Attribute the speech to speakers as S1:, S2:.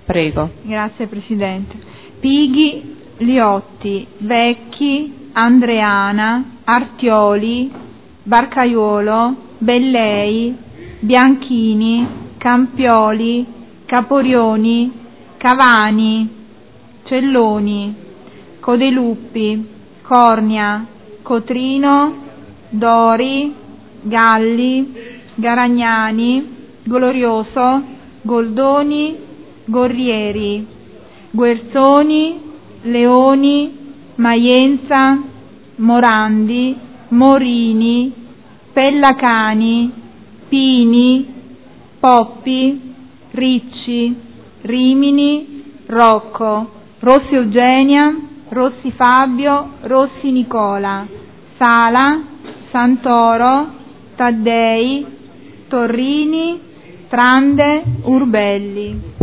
S1: Prego.
S2: Grazie Presidente. Pighi, Liotti, Vecchi, Andreana, Artioli, Barcaiuolo, Bellei, Bianchini, Campioli, Caporioni, Cavani, Celloni, Codeluppi, Cornia, Cotrino, Dori, Galli, Garagnani, Glorioso, Goldoni, Gorrieri, Guerzoni, Leoni, Maienza, Morandi, Morini, Pellacani, Pini, Poppi, Ricci, Rimini, Rocco, Rossi Eugenia, Rossi Fabio, Rossi Nicola, Sala, Santoro, Taddei, Torrini, Trande, Urbelli.